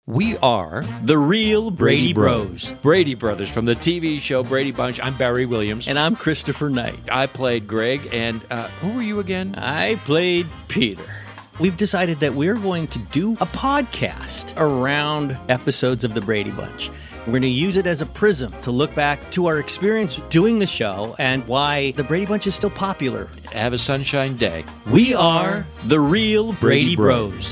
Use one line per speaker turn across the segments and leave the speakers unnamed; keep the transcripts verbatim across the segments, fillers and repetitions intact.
We are
the real
Brady
Brady,
Bros. Brady Brothers from the T V show Brady Bunch. I'm Barry Williams.
And I'm Christopher Knight.
I played Greg, and uh, who were you again?
I played Peter. We've decided that we're going to do a podcast around episodes of the Brady Bunch. We're going to use it as a prism to look back to our experience doing the show and why the Brady Bunch is still popular.
Have a sunshine day.
We are the real Brady, Brady Bros.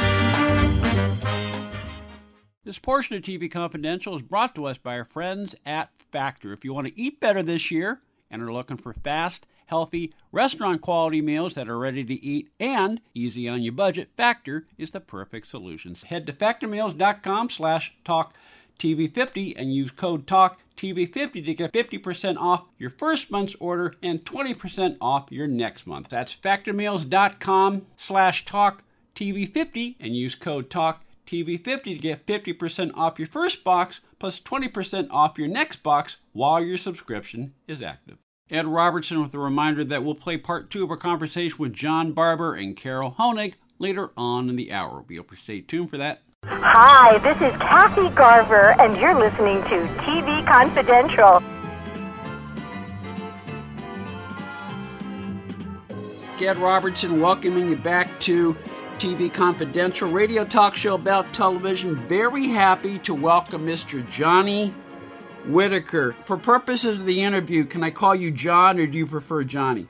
This portion of T V Confidential is brought to us by our friends at Factor. If you want to eat better this year and are looking for fast, healthy, restaurant-quality meals that are ready to eat and easy on your budget, Factor is the perfect solution. Head to factormeals.com slash talk TV fifty and use code talk T V fifty to get fifty percent off your first month's order and twenty percent off your next month. That's factormeals.com slash talk TV fifty and use code talk T V fifty to get fifty percent off your first box plus twenty percent off your next box while your subscription is active. Ed Robertson with a reminder that we'll play part two of our conversation with John Barber and Carol Honig later on in the hour. Be able to stay tuned for that.
Hi, this is Kathy Garver, and you're listening to T V Confidential.
Ed Robertson welcoming you back to T V Confidential, radio talk show about television. Very happy to welcome Mister Johnny Whitaker. For purposes of the interview, can I call you John or do you prefer Johnny?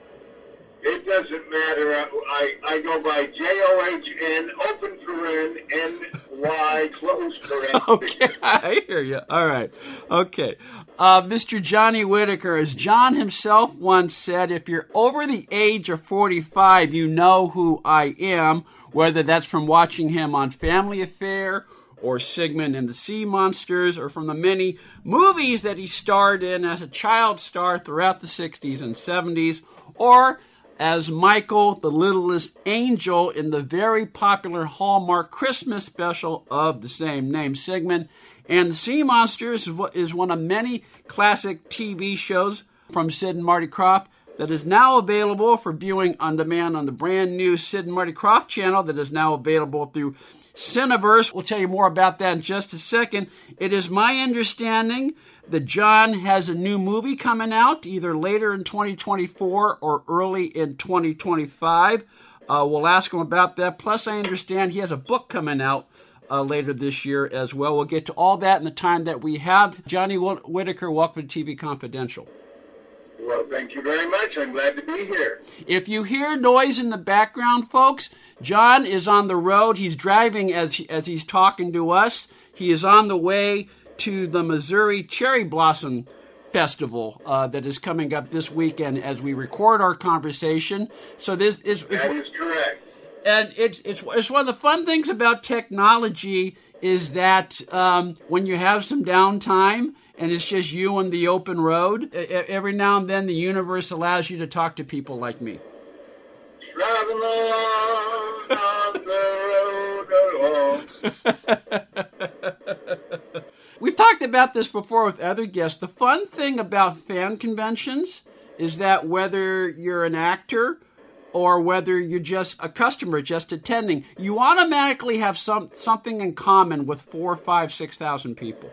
It doesn't matter. I, I go by J O H N, open paren, N Y, close paren.
Okay, I hear you. All right. Okay. Uh, Mister Johnny Whitaker, as John himself once said, if you're over the age of forty-five, you know who I am, whether that's from watching him on Family Affair or Sigmund and the Sea Monsters, or from the many movies that he starred in as a child star throughout the sixties and seventies, or as Michael, the Littlest Angel, in the very popular Hallmark Christmas special of the same name, Sigmund and the Sea Monsters is one of many classic T V shows from Sid and Marty Krofft that is now available for viewing on demand on the brand new Sid and Marty Krofft channel that is now available through Cineverse. We'll tell you more about that in just a second. It is my understanding that John has a new movie coming out either later in twenty twenty-four or early in twenty twenty-five. Uh, we'll ask him about that. Plus, I understand he has a book coming out uh, later this year as well. We'll get to all that in the time that we have. Johnny Whitaker, welcome to T V Confidential.
Well, thank you very much. I'm glad to be here.
If you hear noise in the background, folks, John is on the road. He's driving as as he's talking to us. He is on the way to the Missouri Cherry Blossom Festival uh, that is coming up this weekend as we record our conversation. So this is it's,
that is correct.
And it's it's it's one of the fun things about technology is that um, when you have some downtime and it's just you on the open road, every now and then the universe allows you to talk to people like me.
Driving along on the road along.
We've talked about this before with other guests. The fun thing about fan conventions is that whether you're an actor or whether you're just a customer just attending, you automatically have some something in common with four, five, six thousand people.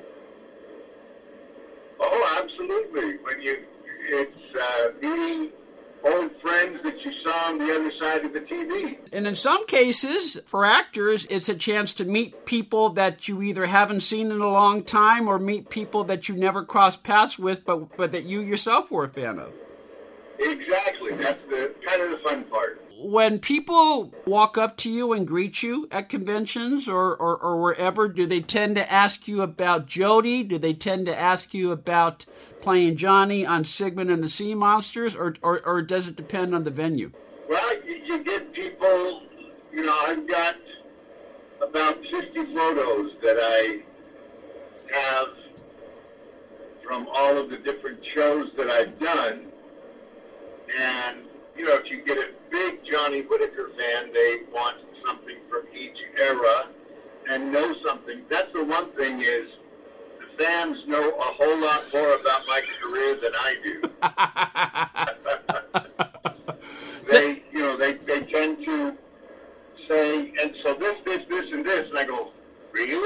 Oh, absolutely. When you, it's uh, meeting old friends that you saw on the other side of the T V.
And in some cases, for actors, it's a chance to meet people that you either haven't seen in a long time or meet people that you never crossed paths with, but but that you yourself were a fan of.
Exactly. That's the kind of the fun part.
When people walk up to you and greet you at conventions or, or, or wherever, do they tend to ask you about Jody? Do they tend to ask you about playing Johnny on Sigmund and the Sea Monsters? Or, or, or does it depend on the venue?
Well, you, you get people, you know, I've got about fifty photos that I have from all of the different shows that I've done. And, you know, if you get a big Johnny Whitaker fan, they want something from each era and know something. That's the one thing is the fans know a whole lot more about my career than I do. they, you know, they, they tend to say, and so this, this, this, and this, and I go, really?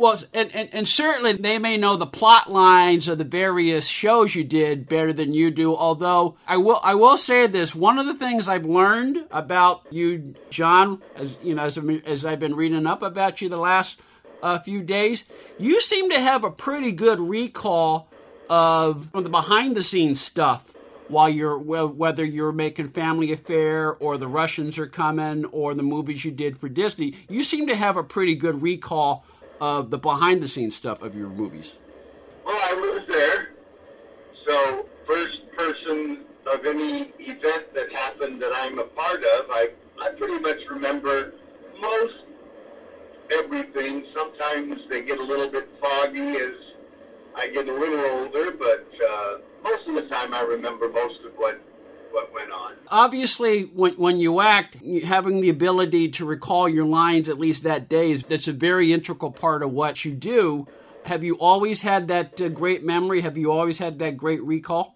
Well, and, and, and certainly they may know the plot lines of the various shows you did better than you do, although I will I will say this. One of the things I've learned about you, John, as you know, as, as I've been reading up about you the last uh, few days, you seem to have a pretty good recall of the behind-the-scenes stuff while you're, whether you're making Family Affair or The Russians Are Coming or the movies you did for Disney. You seem to have a pretty good recall of the behind-the-scenes stuff of your movies.
Well, I was there. So, first person of any event that happened that I'm a part of, I, I pretty much remember most everything. Sometimes they get a little bit foggy as I get a little older, but uh, most of the time I remember most of what, what went on.
Obviously, when when you act, having the ability to recall your lines at least that day, is that's a very integral part of what you do. Have you always had that uh, great memory? Have you always had that great recall?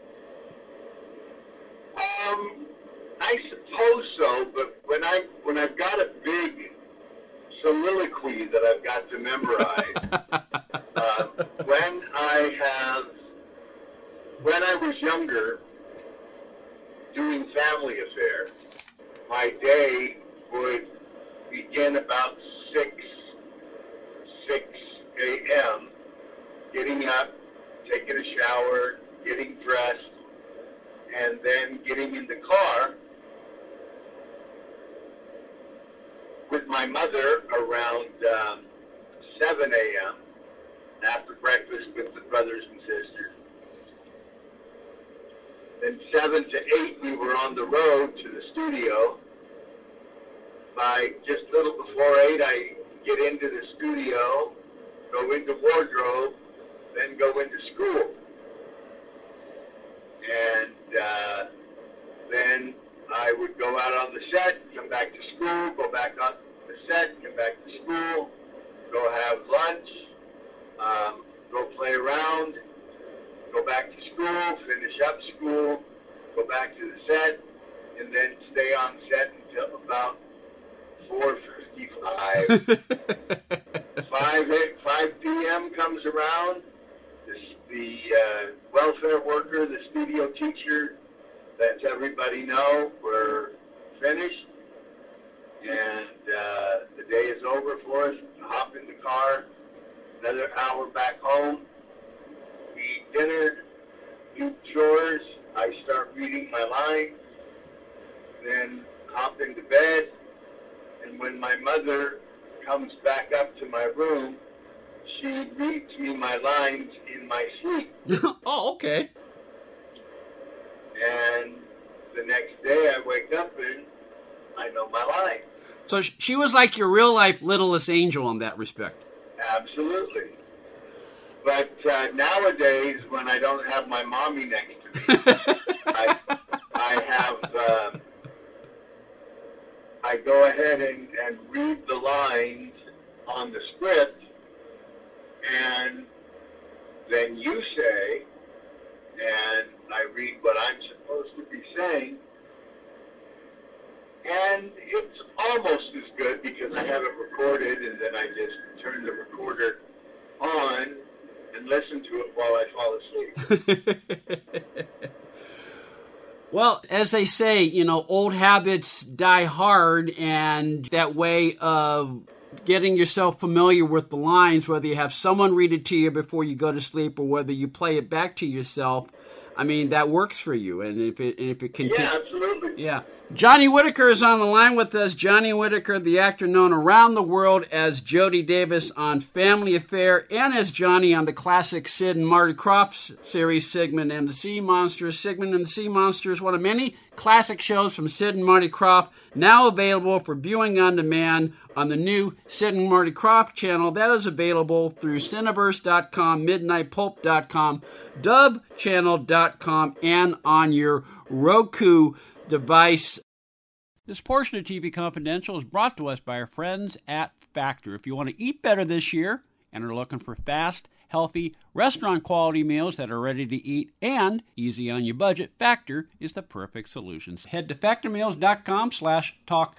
Um, I suppose so, but when I when I've got a big soliloquy that I've got to memorize, uh, when I have when I was younger, doing Family Affair, my day would begin about six a.m., getting up, taking a shower, getting dressed, and then getting in the car with my mother around um, seven a.m. after breakfast with the brothers and sisters. Then seven to eight, we were on the road to the studio. By just a little before eight, I get into the studio, go into wardrobe, then go into school. And uh, then I would go out on the set, come back to school, go back on the set, come back to school, go have lunch, um, go play around, go back to school, finish up school, go back to the set, and then stay on set until about four fifty-five. five p.m. comes around, the, the uh, welfare worker, the studio teacher lets everybody know we're finished, and uh, the day is over for us. Hop in the car, another hour back home, eat dinner, do chores. I start reading my lines, then hop into bed, and when my mother comes back up to my room, she reads me my lines in my sleep.
Oh, okay.
And the next day I wake up and I know my lines.
So she was like your real-life littlest angel in that respect.
Absolutely. But uh, nowadays, when I don't have my mommy next to me, I, I have, uh, I go ahead and, and read the lines on the script, and then you say, and I read what I'm supposed to be saying, and it's almost as good because I have it recorded, and then I just turn the recorder on and listen to it while I fall asleep.
Well, as they say, you know, old habits die hard, and that way of getting yourself familiar with the lines, whether you have someone read it to you before you go to sleep or whether you play it back to yourself, I mean, that works for you. And if it, and if it continues...
Yeah, absolutely.
Yeah. Johnny Whitaker is on the line with us. Johnny Whitaker, the actor known around the world as Jody Davis on Family Affair and as Johnny on the classic Sid and Marty Krofft series, Sigmund and the Sea Monsters. Sigmund and the Sea Monsters, one of many classic shows from Sid and Marty Krofft, now available for viewing on demand on the new Sid and Marty Krofft channel. That is available through Cineverse dot com, Midnight Pulp dot com, Dub Channel dot com, and on your Roku device. This portion of T V Confidential is brought to us by our friends at Factor. If you want to eat better this year and are looking for fast, healthy, restaurant-quality meals that are ready to eat and easy on your budget, Factor is the perfect solution. Head to factor meals dot com slash talk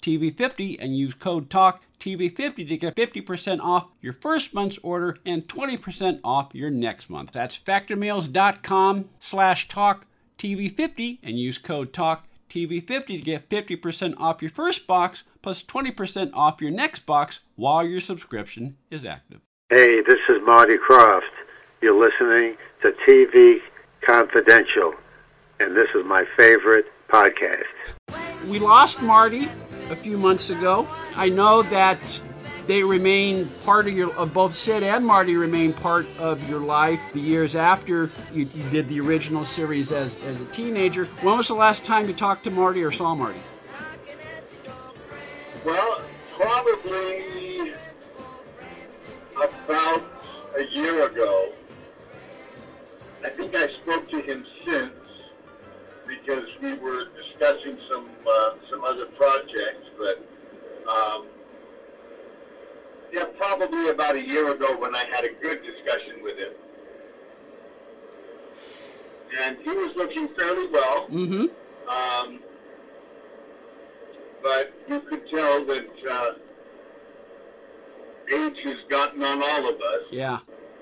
T V fifty and use code TALK T V fifty to get fifty percent off your first month's order and twenty percent off your next month. That's factormeals.com slash talk TV50 and use code TALK T V fifty to get fifty percent off your first box plus twenty percent off your next box while your subscription is active.
Hey, this is Marty Croft. You're listening to T V Confidential, and this is my favorite podcast.
We lost Marty a few months ago. I know that they remain part of your, of both Sid and Marty remain part of your life the years after you, you did the original series as, as a teenager. When was the last time you talked to Marty or saw Marty?
Well, probably about a year ago. I think I spoke to him since because we were discussing some uh, some other projects, but um, yeah, probably about a year ago when I had a good discussion with him. And he was looking fairly well.
Mm-hmm.
Um, but you could tell that uh, age has gotten on all of us.
Yeah.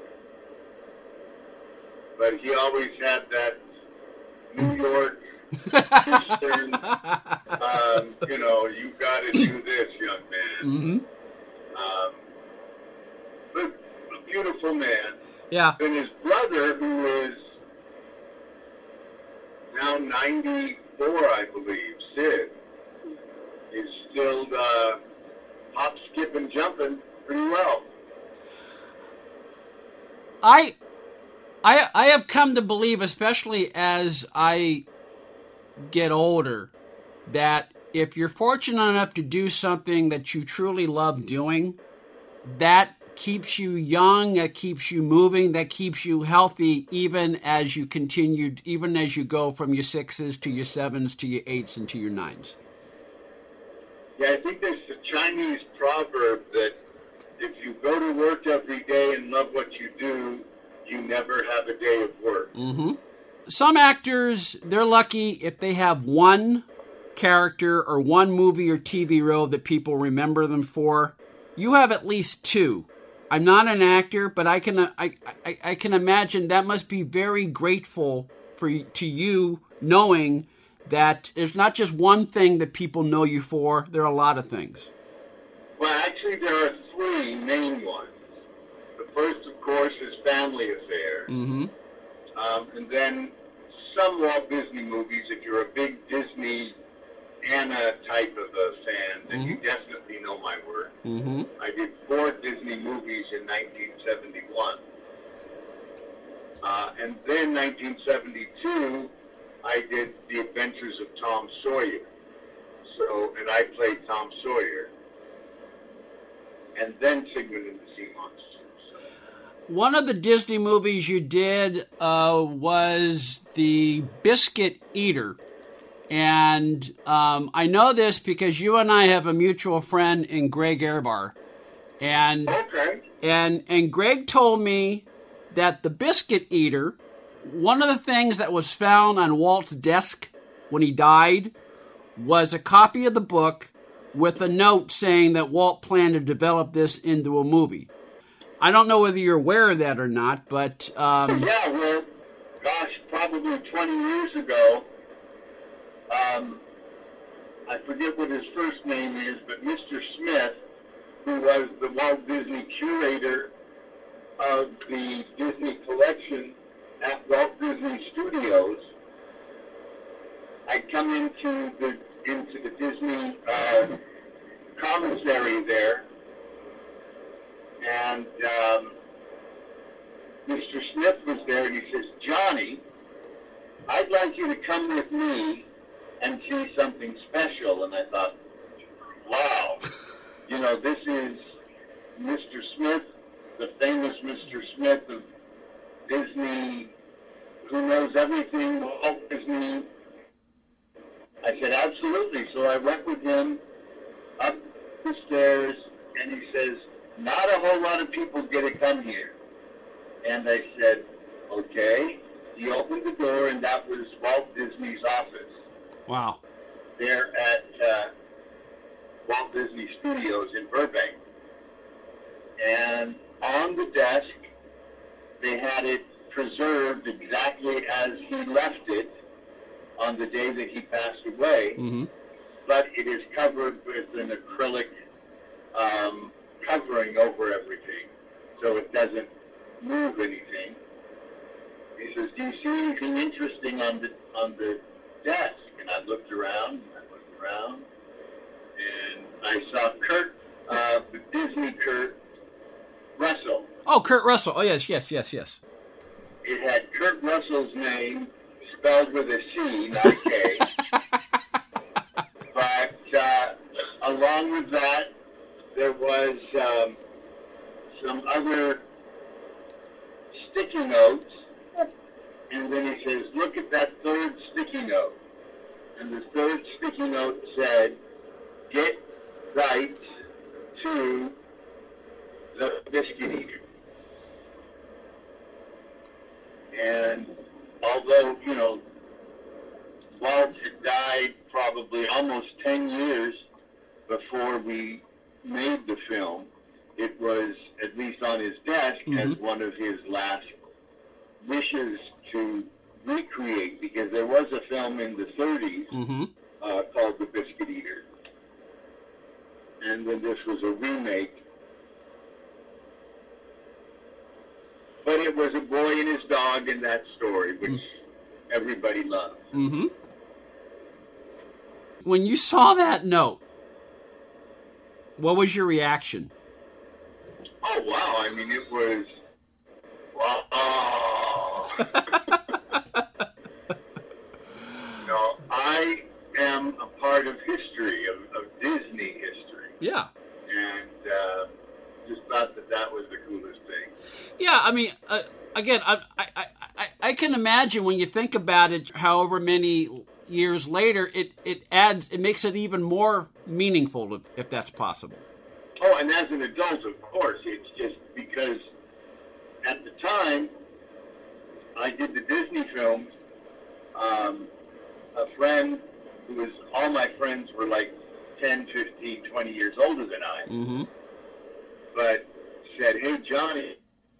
But he always had that New York Eastern, um, you know, you got to do this, young man.
Mm-hmm.
Um, but a beautiful man.
Yeah.
And his brother, who is now ninety-four, I believe, Sid, is still uh, hop, skip, and jumping pretty well.
I, I, I have come to believe, especially as I get older, that if you're fortunate enough to do something that you truly love doing, that keeps you young, that keeps you moving, that keeps you healthy, even as you continue, even as you go from your sixes to your sevens to your eights and to your nines.
Yeah, I think there's a Chinese proverb that if you go to work every day and love what you do, you never have a day of work.
Mm-hmm. Some actors, they're lucky if they have one character or one movie or T V role that people remember them for. You have at least two. I'm not an actor, but I can I, I, I can imagine that must be very grateful for to you, knowing that there's not just one thing that people know you for. There are a lot of things.
Well, actually, there are three main ones. The first, of course, is Family Affair.
Mm-hmm.
Um, and then some Walt Disney movies. If you're a big Disney Anna type of a fan, then mm-hmm. you definitely know my work.
Mm-hmm.
I did four Disney movies in nineteen seventy-one. Uh, and then nineteen seventy-two, I did The Adventures of Tom Sawyer. So, and I played Tom Sawyer. And then Sigmund and the Sea Monsters.
One of the Disney movies you did uh, was The Biscuit Eater. And um, I know this because you and I have a mutual friend in Greg Ehrbar. And,
okay.
and, and Greg told me that The Biscuit Eater, one of the things that was found on Walt's desk when he died was a copy of the book with a note saying that Walt planned to develop this into a movie. I don't know whether you're aware of that or not, but... Um,
yeah, well, gosh, probably twenty years ago, um, I forget what his first name is, but Mister Smith, who was the Walt Disney curator of the Disney collection at Walt Disney Studios, I'd come into the into the Disney uh, commissary there, and um, Mister Smith was there, and he says, "Johnny, I'd like you to come with me and see something special." And I thought, wow, you know, this is Mister Smith, the famous Mister Smith of Disney, who knows everything, Walt Disney. I said, absolutely. So I went with him up the stairs, and he says, not a whole lot of people get to come here. And I said, okay. He opened the door, and that was Walt Disney's office.
Wow.
There at uh, Walt Disney Studios in Burbank. And on the desk, they had it preserved exactly as he left it on the day that he passed away,
Mm-hmm.
but it is covered with an acrylic um, covering over everything, so it doesn't move anything. He says, "Do you see anything interesting on the on the desk?" And I looked around, and I looked around, and I saw Kurt, uh, the Disney Kurt Russell.
Oh, Kurt Russell. Oh, yes, yes, yes, yes.
It had Kurt Russell's name spelled with a C, not a K. But uh, along with that, there was um, some other sticky notes. And then he says, "Look at that third sticky note." And the third sticky note said, "Get rights to the Biscuit Eater." And although, you know, Walt had died probably almost ten years before we made the film, it was at least on his desk
Mm-hmm.
as one of his last wishes to recreate, because there was a film in the thirties
Mm-hmm.
uh, called The Biscuit Eater. And then this was a remake. But it was a boy and his dog in that story, which everybody loved.
Mm-hmm. When you saw that note, what was your reaction?
Oh, wow. I mean, it was... Wow. No, I am a part of history, of, of Disney history.
Yeah.
And uh, just thought that that was the coolest thing.
Yeah, I mean, uh, again, I, I, I, I can imagine when you think about it, however many years later, it, it adds, it makes it even more meaningful, if, if that's possible.
Oh, and as an adult, of course, it's just because at the time I did the Disney films, um, a friend who was, all my friends were like ten, fifteen, twenty years older than I,
Mm-hmm.
but said, "Hey, Johnny,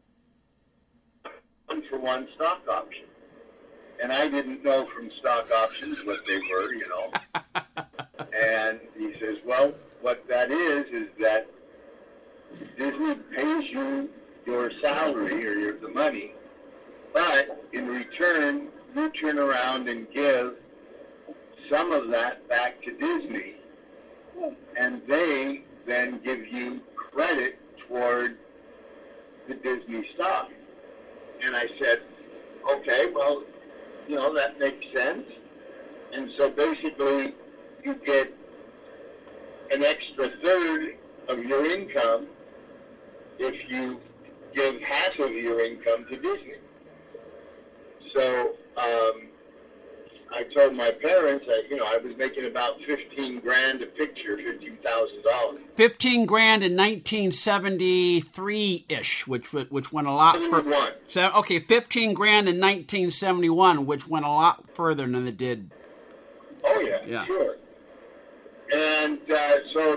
one for one stock option." And I didn't know from stock options what they were, you know. And he says, "Well, what that is, is that Disney pays you your salary or your, the money, but in return, you turn around and give some of that back to Disney, and they then give you credit toward the Disney stock." And I said, "Okay, well, you know, that makes sense." And so basically, you get an extra third of your income if you give half of your income to Disney. So um, I told my parents that, you know, I was making about fifteen grand a picture, fifteen thousand dollars.
Fifteen grand in nineteen seventy-three-ish, which which went a lot further.
seventy-one.
So, okay, fifteen grand in nineteen seventy-one, which went a lot further than it did.
Oh, yeah,
Yeah.
sure. And uh, so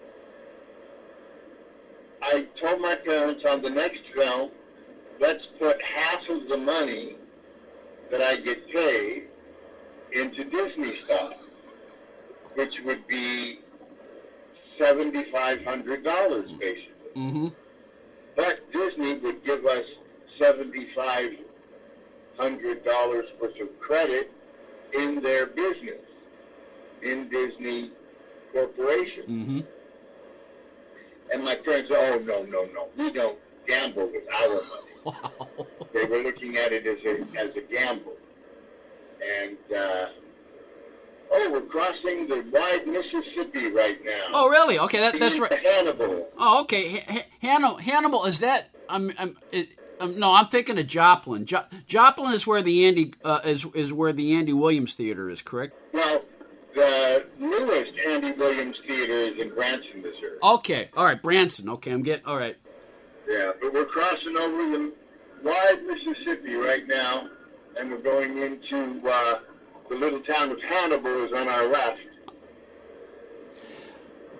I told my parents on the next film, let's put half of the money that I get paid into Disney stock, which would be seven thousand five hundred dollars basically.
Mm-hmm.
But Disney would give us seven thousand five hundred dollars worth of credit in their business, in Disney Corporation.
Mm-hmm.
And my parents said, "Oh, no, no, no, we don't gamble with our money."
Wow.
They were looking at it as a as a gamble. And, uh, oh, we're crossing the wide Mississippi right now.
Oh, really? Okay, that, that's
Into
right.
Hannibal.
Oh, okay. H- H- Hannibal, Hannibal, is that? I'm, I'm, it, um, no, I'm thinking of Joplin. Jo- Joplin is where the Andy uh, is is where the Andy Williams Theater is, correct?
Well, the newest Andy Williams Theater is in Branson, Missouri.
Okay, all right, Branson. Okay, I'm getting all right.
Yeah, but we're crossing over the wide Mississippi right now, and we're going into uh, the little town of Hannibal is on our left.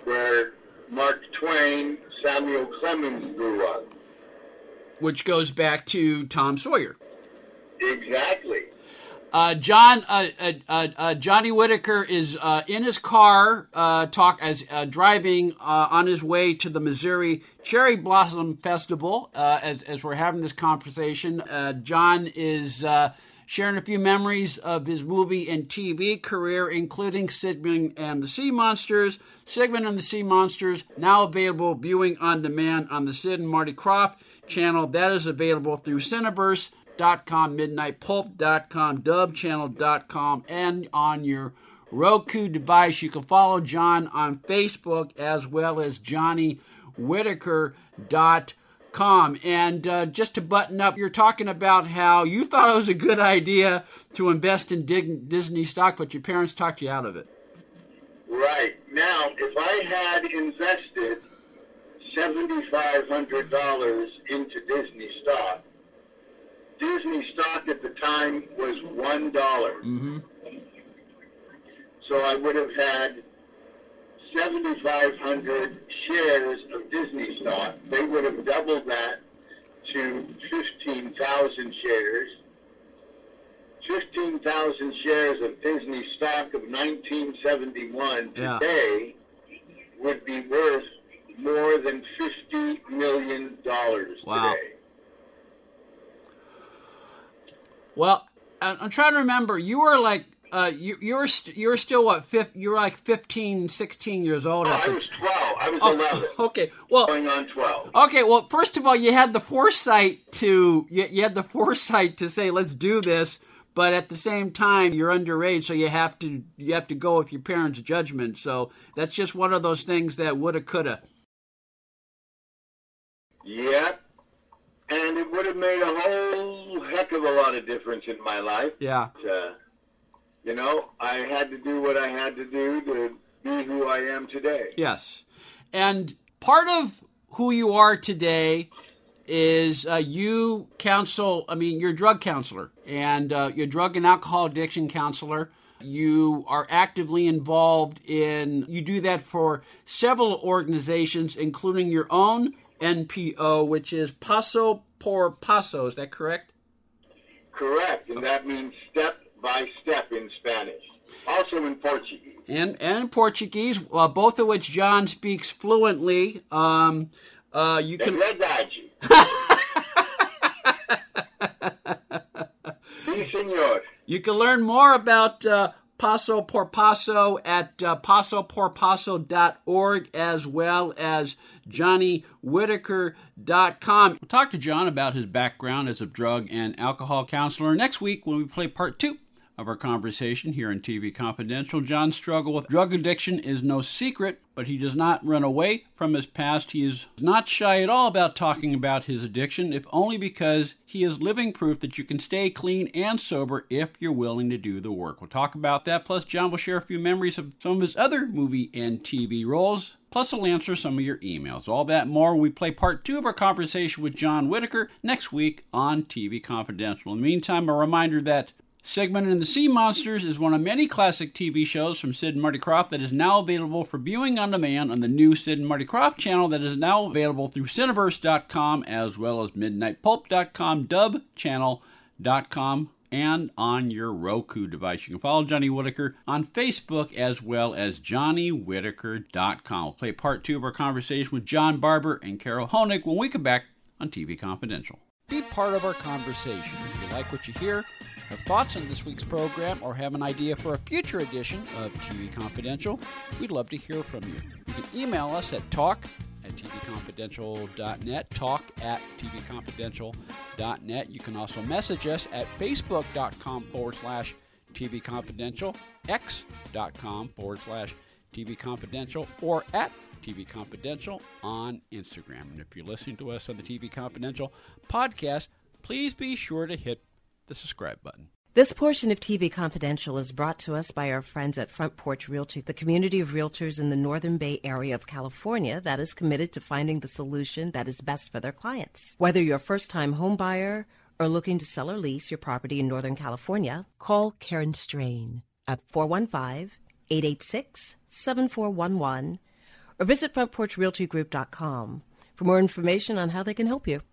where Mark Twain, Samuel Clemens grew up.
Which goes back to Tom Sawyer.
Exactly.
Uh, John uh, uh, uh, uh, Johnny Whitaker is uh, in his car, uh, talk as uh, driving uh, on his way to the Missouri Cherry Blossom Festival. Uh, as as we're having this conversation, uh, John is uh, sharing a few memories of his movie and T V career, including Sigmund and the Sea Monsters. Sigmund and the Sea Monsters, now available viewing on demand on the Sid and Marty Krofft channel. That is available through Cineverse dot com, midnight pulp dot com, dub channel dot com, and on your Roku device. You can follow John on Facebook as well as Johnny Whitaker dot com. And uh, just to button up, you're talking about how you thought it was a good idea to invest in Dig- Disney stock, but your parents talked you out of it.
Right. Now, if I had invested seven thousand five hundred dollars into Disney stock, Disney stock at the time was one dollar.
Mm-hmm.
So I would have had seven thousand five hundred shares of Disney stock. They would have doubled that to fifteen thousand shares. fifteen thousand shares of Disney stock of nineteen seventy-one
Yeah.
today would be worth more than fifty million dollars
Wow.
today.
Well, I- I'm trying to remember. You were like, uh, you you were st- you were still what? Fif- you were like fifteen, sixteen years old.
Oh,
at
I
the
was twelve. I was
Oh,
eleven.
okay. Well,
Going on twelve.
okay. Well, first of all, you had the foresight to you, you had the foresight to say, let's do this. But at the same time, you're underage, so you have to you have to go with your parents' judgment. So that's just one of those things that woulda, coulda.
Yep. And it would have made a whole heck of a lot of difference in my life.
Yeah.
Uh, you know, I had to do what I had to do to be who I am today.
Yes. And part of who you are today is uh, you counsel, I mean, you're a drug counselor, and uh, you're a drug and alcohol addiction counselor. You are actively involved in, you do that for several organizations, including your own N P O, which is Paso por Paso. Is that correct?
Correct. And that means step by step in Spanish. Also in Portuguese.
And, and in Portuguese, uh, both of which John speaks fluently. Um, uh, you
É
can...
verdade. Sim, senor.
You can learn more about uh, Paso por Paso at uh, paso por paso dot org as well as Johnny Whitaker dot com. We'll talk to John about his background as a drug and alcohol counselor next week when we play part two of our conversation here on T V Confidential. John's struggle with drug addiction is no secret, but he does not run away from his past. He is not shy at all about talking about his addiction, if only because he is living proof that you can stay clean and sober if you're willing to do the work. We'll talk about that, plus John will share a few memories of some of his other movie and T V roles, plus he'll answer some of your emails. All that and more when we play part two of our conversation with John Whitaker next week on T V Confidential. In the meantime, a reminder that Sigmund and the Sea Monsters is one of many classic T V shows from Sid and Marty Krofft that is now available for viewing on demand on the new Sid and Marty Krofft channel that is now available through Cineverse dot com as well as midnight pulp dot com, dub channel dot com, and on your Roku device. You can follow Johnny Whitaker on Facebook as well as Johnny Whitaker dot com. We'll play part two of our conversation with John Barber and Carol Honig when we come back on T V Confidential. Be part of our conversation. If you like what you hear, have thoughts on this week's program, or have an idea for a future edition of T V Confidential, we'd love to hear from you. You can email us at talk at t v confidential dot net, talk at t v confidential dot net. You can also message us at facebook.com forward slash TV Confidential, x.com forward slash TV Confidential, or at T V Confidential on Instagram. And if you're listening to us on the T V Confidential podcast, please be sure to hit the subscribe button.
This portion of T V Confidential is brought to us by our friends at Front Porch Realty, the community of realtors in the Northern Bay area of California that is committed to finding the solution that is best for their clients. Whether you're a first-time home buyer or looking to sell or lease your property in Northern California, call Karen Strain at four one five, eight eight six, seven four one one or visit front porch realty group dot com for more information on how they can help you.